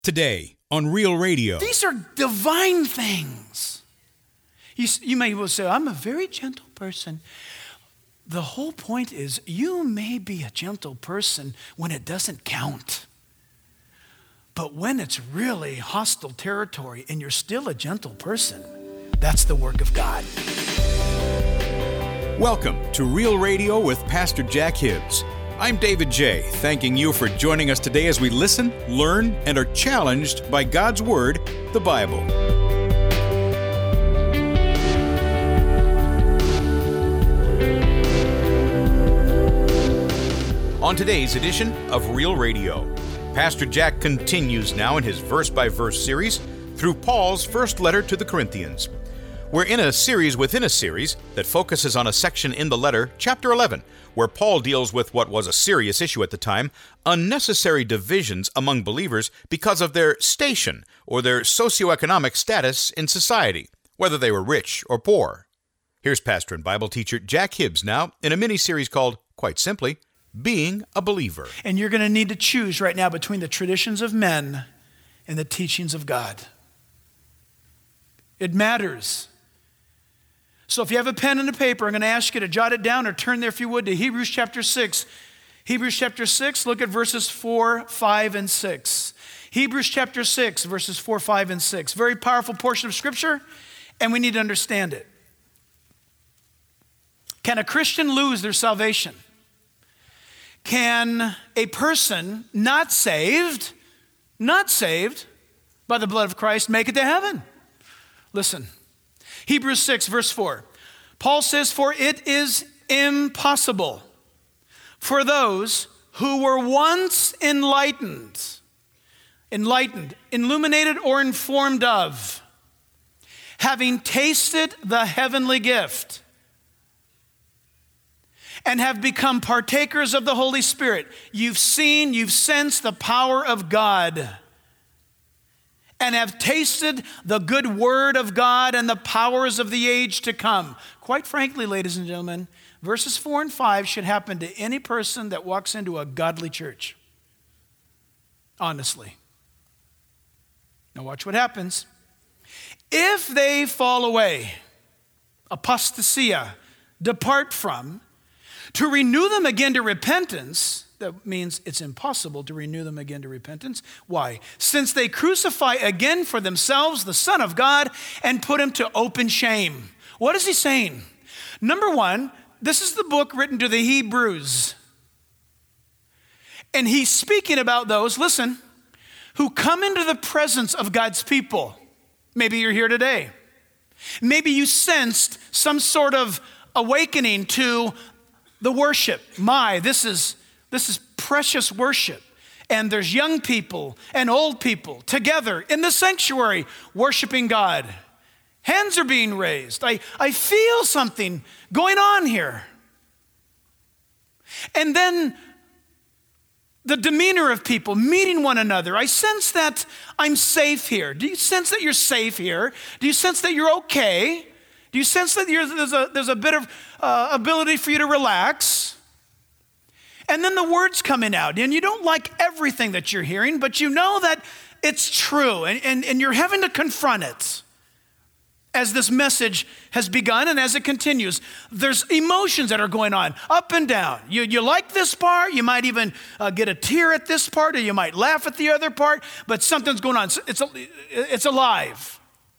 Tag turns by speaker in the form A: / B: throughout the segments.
A: Today on Real Radio.
B: These are divine things. You may well say, I'm a very gentle person. The whole point is you may be a gentle person when it doesn't count. But when it's really hostile territory and you're still a gentle person, that's the work of God.
A: Welcome to Real Radio with Pastor Jack Hibbs. I'm David J., thanking you for joining us today as we listen, learn, and are challenged by God's Word, the Bible. On today's edition of Real Radio, Pastor Jack continues now in his verse-by-verse series through Paul's first letter to the Corinthians. We're in a series within a series that focuses on a section in the letter, chapter 11, where Paul deals with what was a serious issue at the time, unnecessary divisions among believers because of their station or their socioeconomic status in society, whether they were rich or poor. Here's pastor and Bible teacher Jack Hibbs now in a mini-series called, quite simply, Being a Believer.
B: And you're going to need to choose right now between the traditions of men and the teachings of God. It matters. So if you have a pen and a paper, I'm going to ask you to jot it down or turn there if you would to Hebrews chapter 6. Hebrews chapter 6, look at verses 4, 5, and 6. Hebrews chapter 6, verses 4, 5, and 6. Very powerful portion of Scripture, and we need to understand it. Can a Christian lose their salvation? Can a person not saved by the blood of Christ make it to heaven? Listen. Hebrews 6, verse 4. Paul says, "For it is impossible for those who were once illuminated or informed of, having tasted the heavenly gift, and have become partakers of the Holy Spirit." You've sensed the power of God, and have tasted the good word of God and the powers of the age to come. Quite frankly, ladies and gentlemen, verses 4 and 5 should happen to any person that walks into a godly church. Honestly. Now watch what happens. If they fall away, apostasia, depart from, to renew them again to repentance. That means it's impossible to renew them again to repentance. Why? Since they crucify again for themselves the Son of God and put him to open shame. What is he saying? Number one, this is the book written to the Hebrews. And he's speaking about those, listen, who come into the presence of God's people. Maybe you're here today. Maybe you sensed some sort of awakening to the worship. This is precious worship. And there's young people and old people together in the sanctuary worshiping God. Hands are being raised. I feel something going on here. And then the demeanor of people meeting one another. I sense that I'm safe here. Do you sense that you're safe here? Do you sense that you're okay? Do you sense that there's a bit of ability for you to relax? And then the word's coming out, and you don't like everything that you're hearing, but you know that it's true, and you're having to confront it as this message has begun and as it continues. There's emotions that are going on, up and down. You like this part, you might even get a tear at this part, or you might laugh at the other part, but something's going on. It's alive.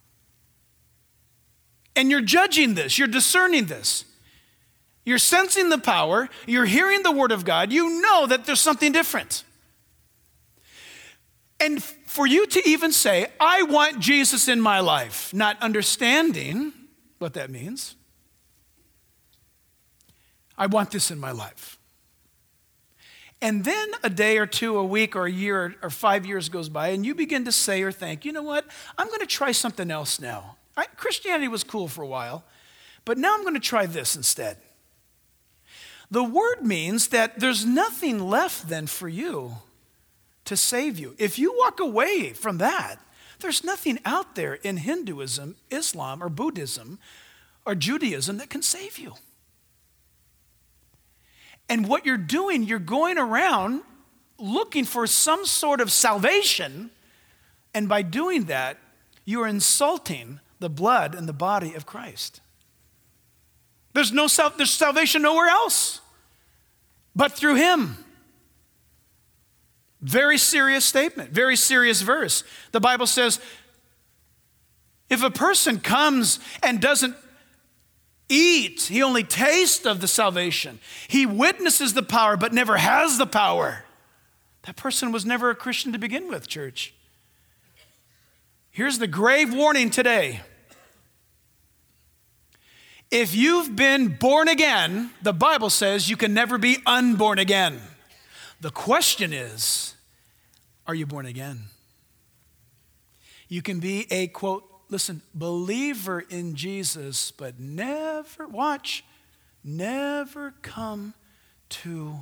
B: And you're judging this, you're discerning this. You're sensing the power, you're hearing the word of God, you know that there's something different. And for you to even say, I want Jesus in my life, not understanding what that means. I want this in my life. And then a day or two, a week or a year or 5 years goes by and you begin to say or think, you know what, I'm going to try something else now. Christianity was cool for a while, but now I'm going to try this instead. The word means that there's nothing left then for you to save you. If you walk away from that, there's nothing out there in Hinduism, Islam, or Buddhism, or Judaism that can save you. And what you're doing, you're going around looking for some sort of salvation And by doing that, you are insulting the blood and the body of Christ. There's salvation nowhere else but through him. Very serious statement, very serious verse. The Bible says, if a person comes and doesn't eat, he only tastes of the salvation. He witnesses the power but never has the power. That person was never a Christian to begin with, church. Here's the grave warning today. If you've been born again, the Bible says you can never be unborn again. The question is, are you born again? You can be a, quote, listen, believer in Jesus, but never come to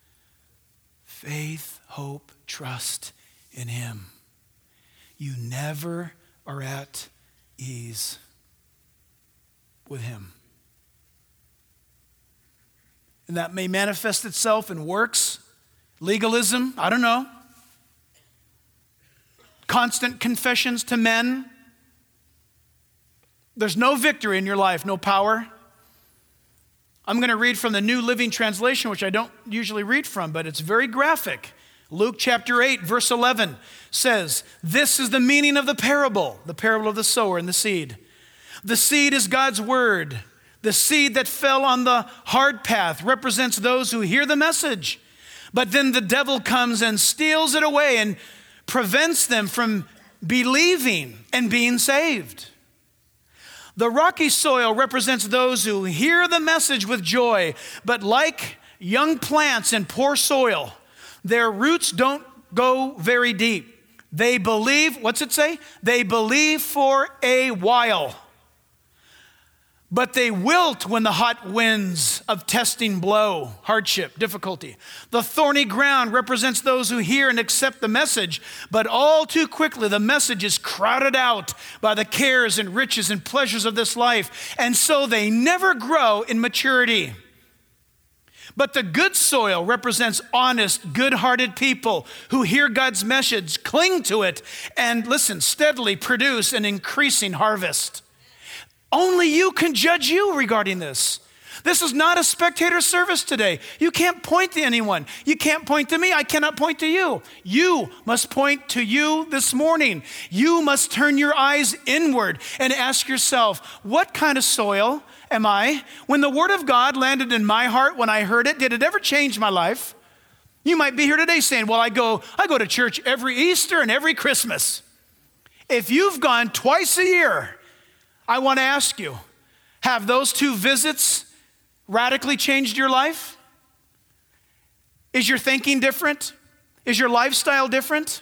B: faith, hope, trust in him. You never are at ease with him. And that may manifest itself in works, legalism, I don't know. Constant confessions to men. There's no victory in your life, no power. I'm going to read from the New Living Translation, which I don't usually read from, but it's very graphic. Luke chapter 8, verse 11 says, this is the meaning of the parable of the sower and the seed. The seed is God's word. The seed that fell on the hard path represents those who hear the message. But then the devil comes and steals it away and prevents them from believing and being saved. The rocky soil represents those who hear the message with joy, but like young plants in poor soil, their roots don't go very deep. They believe, what's it say? They believe for a while. But they wilt when the hot winds of testing blow, hardship, difficulty. The thorny ground represents those who hear and accept the message, but all too quickly the message is crowded out by the cares and riches and pleasures of this life, and so they never grow in maturity. But the good soil represents honest, good-hearted people who hear God's message, cling to it, and listen, steadily produce an increasing harvest. Only you can judge you regarding this. This is not a spectator service today. You can't point to anyone. You can't point to me. I cannot point to you. You must point to you this morning. You must turn your eyes inward and ask yourself, what kind of soil am I? When the word of God landed in my heart when I heard it, did it ever change my life? You might be here today saying, well, I go to church every Easter and every Christmas. If you've gone twice a year, I want to ask you, have those 2 visits radically changed your life? Is your thinking different? Is your lifestyle different?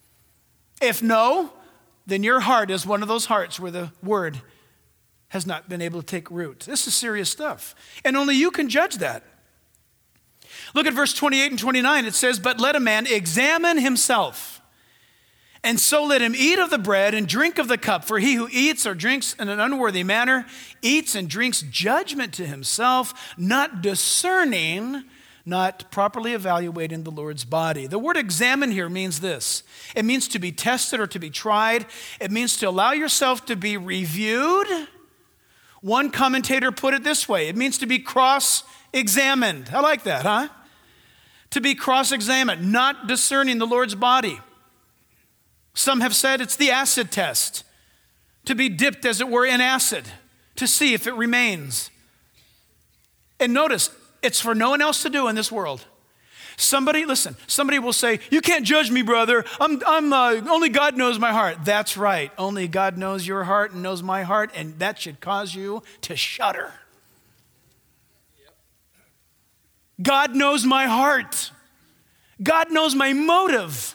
B: If no, then your heart is one of those hearts where the word has not been able to take root. This is serious stuff, and only you can judge that. Look at verse 28 and 29. It says, but let a man examine himself, and so let him eat of the bread and drink of the cup. For he who eats or drinks in an unworthy manner eats and drinks judgment to himself, not discerning, not properly evaluating the Lord's body. The word examine here means this. It means to be tested or to be tried. It means to allow yourself to be reviewed. One commentator put it this way. It means to be cross-examined. I like that, huh? To be cross-examined, not discerning the Lord's body. Some have said it's the acid test, to be dipped, as it were, in acid, to see if it remains. And notice, it's for no one else to do in this world. Somebody will say, you can't judge me, brother. Only God knows my heart. That's right. Only God knows your heart and knows my heart, and that should cause you to shudder. God knows my heart. God knows my motive.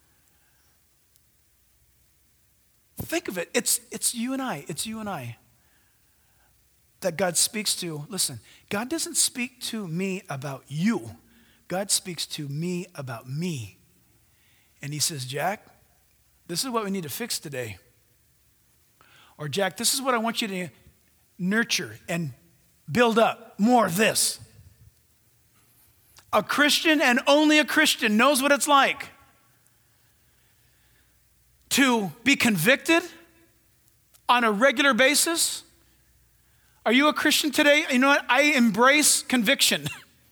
B: Think of it. It's you and I. It's you and I that God speaks to. Listen, God doesn't speak to me about you. God speaks to me about me. And he says, Jack, this is what we need to fix today. Or Jack, this is what I want you to nurture and build up. More of this. A Christian and only a Christian knows what it's like to be convicted on a regular basis? Are you a Christian today? You know what? I embrace conviction.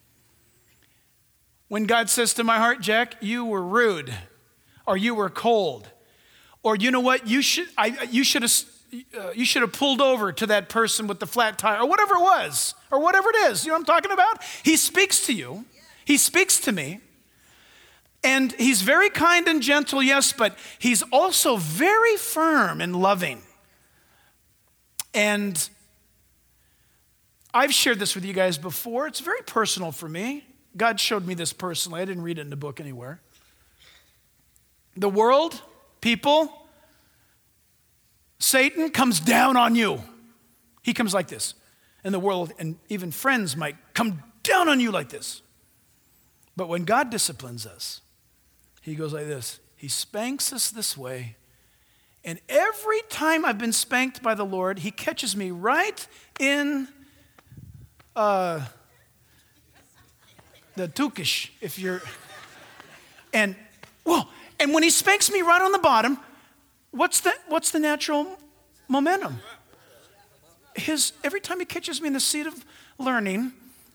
B: When God says to my heart, Jack, you were rude, or you were cold, or you know what? You should have pulled over to that person with the flat tire, or whatever it was, or whatever it is. You know what I'm talking about? He speaks to you. He speaks to me. And he's very kind and gentle, yes, but he's also very firm and loving. And I've shared this with you guys before. It's very personal for me. God showed me this personally. I didn't read it in the book anywhere. The world, people, Satan comes down on you. He comes like this. And the world, and even friends might come down on you like this. But when God disciplines us, he goes like this. He spanks us this way. And every time I've been spanked by the Lord, he catches me right in the tukish, if you're, and when he spanks me right on the bottom, what's the natural momentum? Every time he catches me in the seat of learning,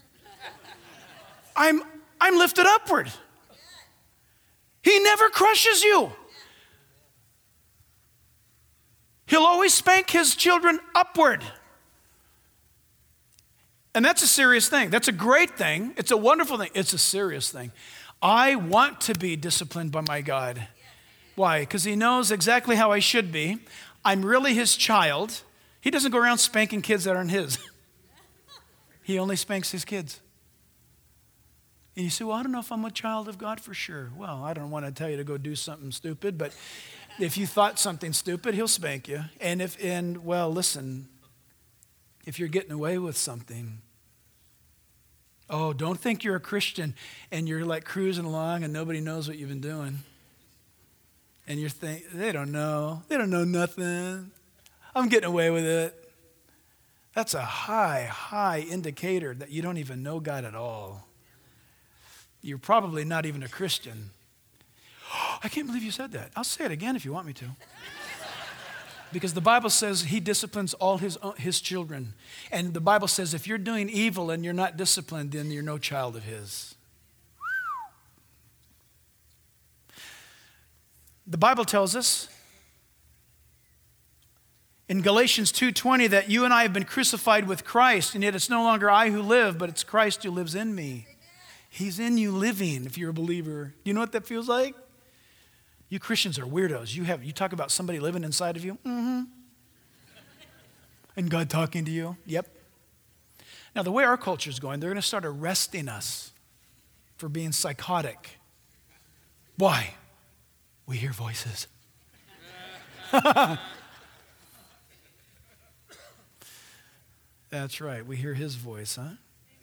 B: I'm lifted upward. He never crushes you. He'll always spank his children upward. And that's a serious thing. That's a great thing. It's a wonderful thing. It's a serious thing. I want to be disciplined by my God. Why? Because he knows exactly how I should be. I'm really his child. He doesn't go around spanking kids that aren't his. He only spanks his kids. And you say, well, I don't know if I'm a child of God for sure. Well, I don't want to tell you to go do something stupid, but if you thought something stupid, he'll spank you. Listen, if you're getting away with something, don't think you're a Christian and you're like cruising along and nobody knows what you've been doing. And you're thinking, they don't know nothing. I'm getting away with it. That's a high indicator that you don't even know God at all. You're probably not even a Christian. I can't believe you said that. I'll say it again if you want me to. Because the Bible says he disciplines all his children. And the Bible says if you're doing evil and you're not disciplined, then you're no child of his. The Bible tells us in Galatians 2:20 that you and I have been crucified with Christ, and yet it's no longer I who live, but it's Christ who lives in me. He's in you living if you're a believer. Do you know what that feels like? You Christians are weirdos. You talk about somebody living inside of you. Mm-hmm. And God talking to you. Yep. Now, the way our culture is going, they're going to start arresting us for being psychotic. Why? We hear voices. That's right. We hear his voice, huh?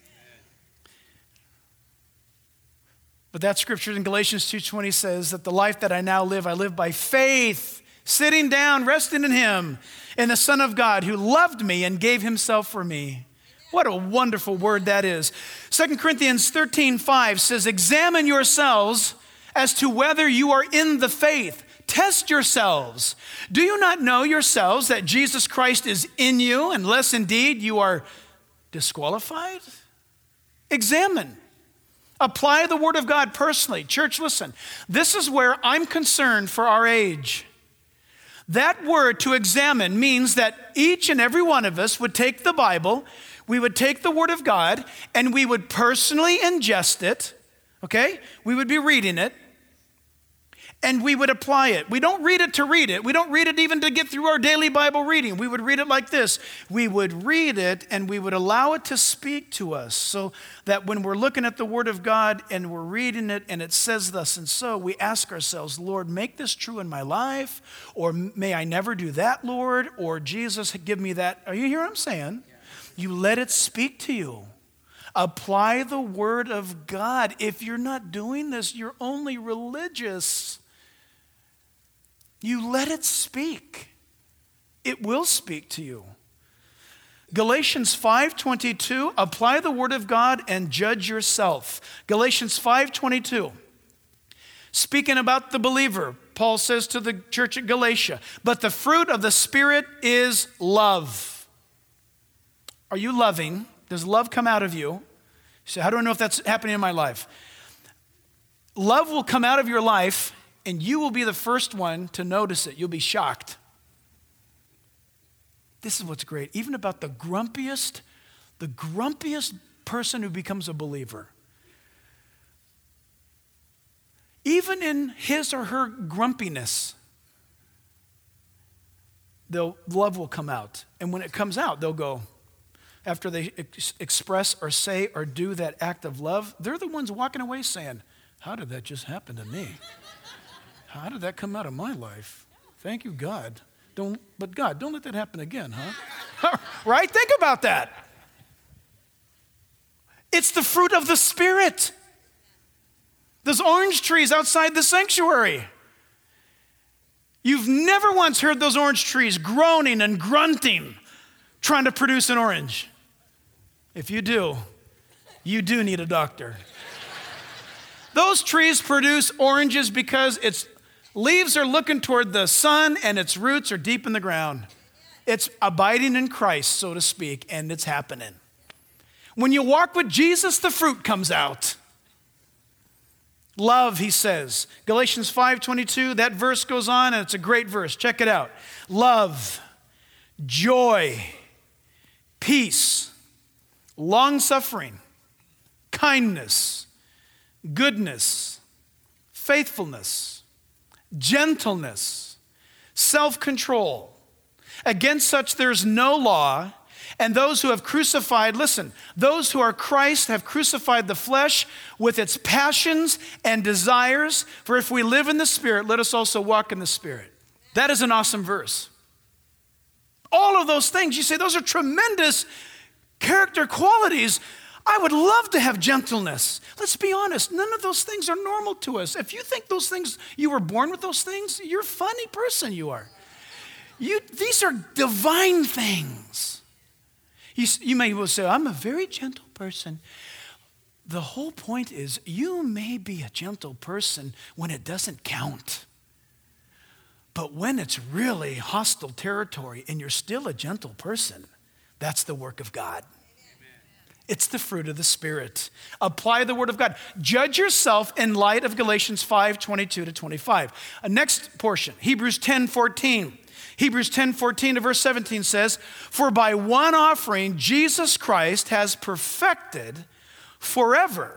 B: But that scripture in Galatians 2:20 says that the life that I now live, I live by faith, sitting down, resting in him, in the Son of God who loved me and gave himself for me. What a wonderful word that is. 2 Corinthians 13:5 says, examine yourselves as to whether you are in the faith. Test yourselves. Do you not know yourselves that Jesus Christ is in you, unless indeed you are disqualified? Examine. Apply the word of God personally. Church, listen. This is where I'm concerned for our age. That word to examine means that each and every one of us would take the Bible, we would take the word of God, and we would personally ingest it, okay? We would be reading it, and we would apply it. We don't read it to read it. We don't read it even to get through our daily Bible reading. We would read it like this. We would read it and we would allow it to speak to us so that when we're looking at the Word of God and we're reading it and it says thus and so, we ask ourselves, Lord, make this true in my life, or may I never do that, Lord, or Jesus, give me that. Are you hearing what I'm saying? You let it speak to you. Apply the Word of God. If you're not doing this, you're only religious. You let it speak. It will speak to you. Galatians 5:22, apply the word of God and judge yourself. Galatians 5:22, speaking about the believer, Paul says to the church at Galatia, but the fruit of the Spirit is love. Are you loving? Does love come out of you? You say, how do I know if that's happening in my life? Love will come out of your life, and you will be the first one to notice it. You'll be shocked. This is what's great. Even about the grumpiest person who becomes a believer. Even in his or her grumpiness, love will come out. And when it comes out, they'll go, after they express or say or do that act of love, they're the ones walking away saying, how did that just happen to me? How did that come out of my life? Thank you, God. But God, don't let that happen again, huh? Right? Think about that. It's the fruit of the Spirit. Those orange trees outside the sanctuary. You've never once heard those orange trees groaning and grunting, trying to produce an orange. If you do, you do need a doctor. Those trees produce oranges because its leaves are looking toward the sun and its roots are deep in the ground. It's abiding in Christ, so to speak, and it's happening. When you walk with Jesus, the fruit comes out. Love, he says. Galatians 5:22, that verse goes on, and it's a great verse. Check it out. Love, joy, peace, long-suffering, kindness, goodness, faithfulness, gentleness, self-control. Against such there's no law, and those who have crucified, listen, those who are Christ have crucified the flesh with its passions and desires. For if we live in the Spirit, let us also walk in the Spirit. That is an awesome verse. All of those things, you say, those are tremendous character qualities. I would love to have gentleness. Let's be honest, none of those things are normal to us. If you think those things, you were born with those things, you're a funny person, you are. These are divine things. You may well say, I'm a very gentle person. The whole point is you may be a gentle person when it doesn't count. But when it's really hostile territory and you're still a gentle person, that's the work of God. It's the fruit of the Spirit. Apply the word of God. Judge yourself in light of Galatians 5:22-25. Next portion, Hebrews 10:14. Hebrews 10:14 to verse 17 says, for by one offering, Jesus Christ has perfected forever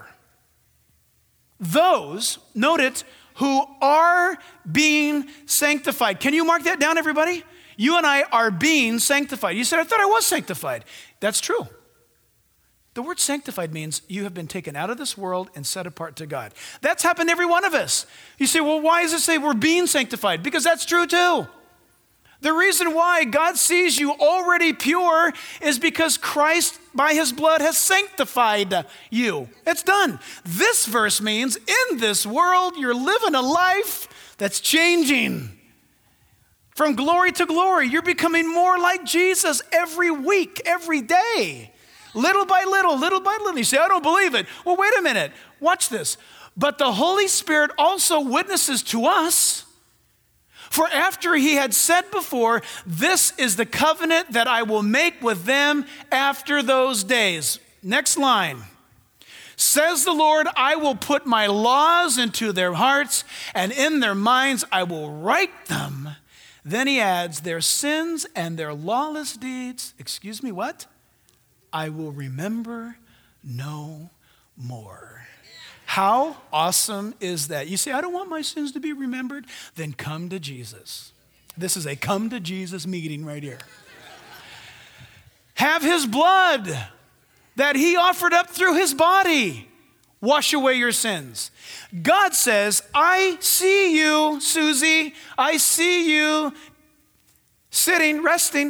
B: those, note it, who are being sanctified. Can you mark that down, everybody? You and I are being sanctified. You said, I thought I was sanctified. That's true. The word sanctified means you have been taken out of this world and set apart to God. That's happened to every one of us. You say, well, why does it say we're being sanctified? Because that's true too. The reason why God sees you already pure is because Christ, by his blood, has sanctified you. It's done. This verse means in this world, you're living a life that's changing. From glory to glory, you're becoming more like Jesus every week, every day. Little by little, little by little. You say, I don't believe it. Well, wait a minute. Watch this. But the Holy Spirit also witnesses to us. For after he had said before, this is the covenant that I will make with them after those days. Next line. Says the Lord, I will put my laws into their hearts, and in their minds I will write them. Then he adds, their sins and their lawless deeds, what? I will remember no more. How awesome is that? You say, I don't want my sins to be remembered. Then come to Jesus. This is a come to Jesus meeting right here. Have his blood that he offered up through his body wash away your sins. God says, I see you, Susie. I see you sitting, resting.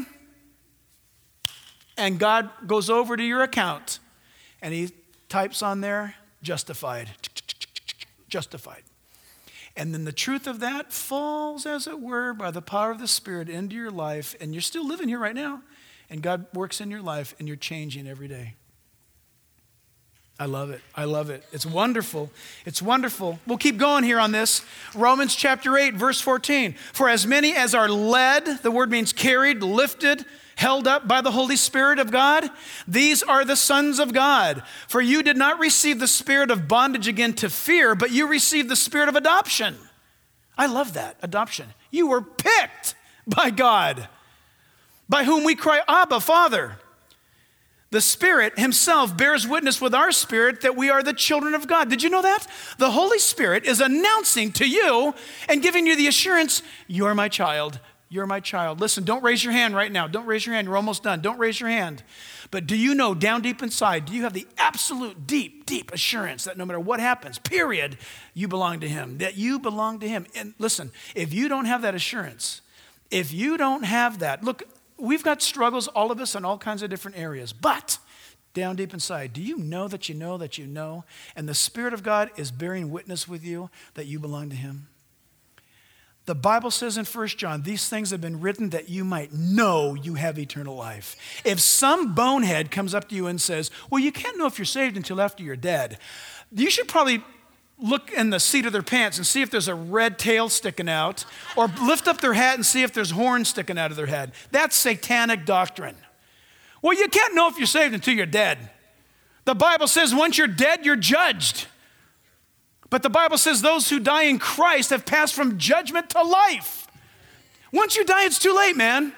B: And God goes over to your account and he types on there, justified. Justified. And then the truth of that falls, as it were, by the power of the Spirit into your life. And you're still living here right now. And God works in your life and you're changing every day. I love it. I love it. It's wonderful. It's wonderful. We'll keep going here on this. Romans chapter 8, verse 14. For as many as are led, the word means carried, lifted, held up by the Holy Spirit of God, these are the sons of God. For you did not receive the spirit of bondage again to fear, but you received the spirit of adoption. I love that, adoption. You were picked by God, by whom we cry, Abba, Father. The Spirit himself bears witness with our spirit that we are the children of God. Did you know that? The Holy Spirit is announcing to you and giving you the assurance, you're my child. You're my child. Listen, don't raise your hand right now. Don't raise your hand. You're almost done. Don't raise your hand. But do you know down deep inside, do you have the absolute deep assurance that no matter what happens, period, you belong to him, that you belong to him? And listen, if you don't have that assurance, if you don't have that, look, we've got struggles, all of us, in all kinds of different areas. But down deep inside, do you know that you know that you know? And the Spirit of God is bearing witness with you that you belong to him. The Bible says in 1 John, these things have been written that you might know you have eternal life. If some bonehead comes up to you and says, well, you can't know if you're saved until after you're dead, you should probably look in the seat of their pants and see if there's a red tail sticking out, or lift up their hat and see if there's horns sticking out of their head. That's satanic doctrine. Well, you can't know if you're saved until you're dead. The Bible says once you're dead, you're judged. But the Bible says those who die in Christ have passed from judgment to life. Once you die, it's too late, man.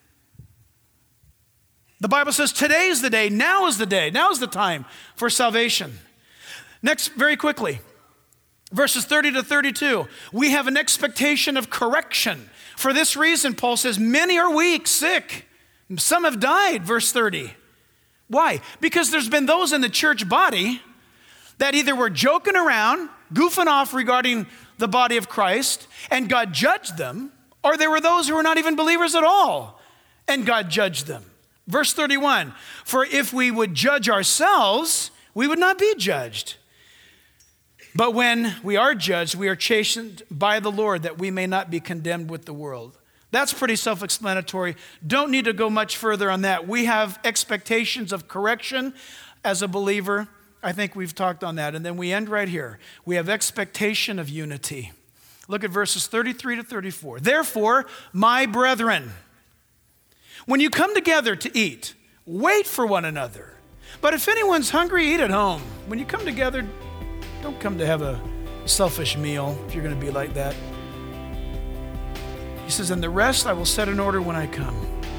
B: The Bible says today is the day, now is the day, now is the time for salvation. Next, very quickly, verses 30 to 32. We have an expectation of correction. For this reason, Paul says, many are weak, sick. Some have died, verse 30. Why? Because there's been those in the church body that either were joking around, goofing off regarding the body of Christ, and God judged them, or there were those who were not even believers at all, and God judged them. Verse 31, for if we would judge ourselves, we would not be judged. But when we are judged, we are chastened by the Lord that we may not be condemned with the world. That's pretty self-explanatory. Don't need to go much further on that. We have expectations of correction as a believer. I think we've talked on that. And then we end right here. We have expectation of unity. Look at verses 33 to 34. Therefore, my brethren, when you come together to eat, wait for one another. But if anyone's hungry, eat at home. When you come together, don't come to have a selfish meal if you're going to be like that. He says, and the rest I will set in order when I come.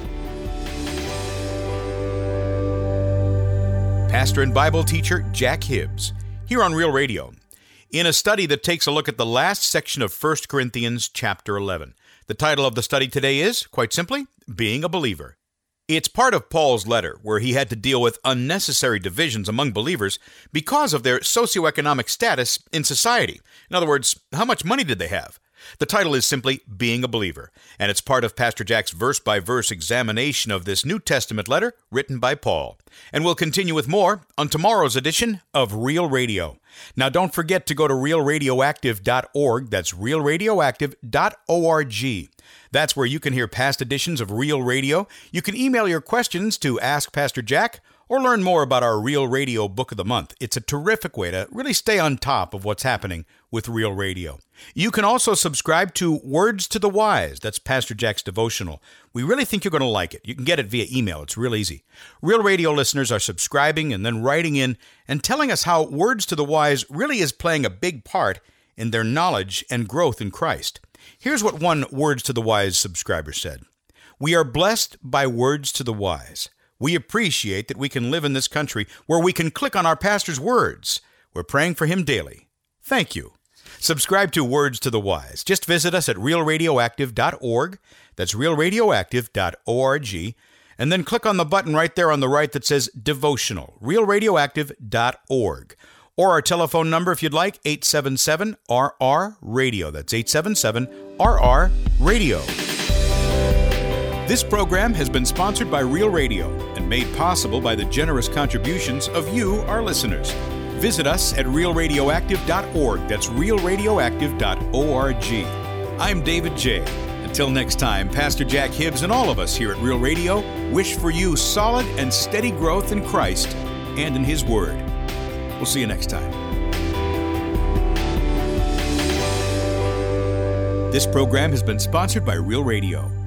A: Pastor and Bible teacher Jack Hibbs, here on Real Radio, in a study that takes a look at the last section of 1 Corinthians chapter 11. The title of the study today is, quite simply, Being a Believer. It's part of Paul's letter where he had to deal with unnecessary divisions among believers because of their socioeconomic status in society. In other words, how much money did they have? The title is simply Being a Believer, and it's part of Pastor Jack's verse-by-verse examination of this New Testament letter written by Paul. And we'll continue with more on tomorrow's edition of Real Radio. Now, don't forget to go to realradioactive.org. That's realradioactive.org. That's where you can hear past editions of Real Radio. You can email your questions to Ask Pastor Jack, or learn more about our Real Radio Book of the Month. It's a terrific way to really stay on top of what's happening with Real Radio. You can also subscribe to Words to the Wise. That's Pastor Jack's devotional. We really think you're going to like it. You can get it via email. It's real easy. Real Radio listeners are subscribing and then writing in and telling us how Words to the Wise really is playing a big part in their knowledge and growth in Christ. Here's what one Words to the Wise subscriber said. We are blessed by Words to the Wise. We appreciate that we can live in this country where we can click on our pastor's words. We're praying for him daily. Thank you. Subscribe to Words to the Wise. Just visit us at realradioactive.org. That's realradioactive.org. And then click on the button right there on the right that says Devotional, realradioactive.org. Or our telephone number, if you'd like, 877-RR-RADIO. That's 877-RR-RADIO. This program has been sponsored by Real Radio and made possible by the generous contributions of you, our listeners. Visit us at realradioactive.org. That's realradioactive.org. I'm David J. Until next time, Pastor Jack Hibbs and all of us here at Real Radio wish for you solid and steady growth in Christ and in His Word. We'll see you next time. This program has been sponsored by Real Radio.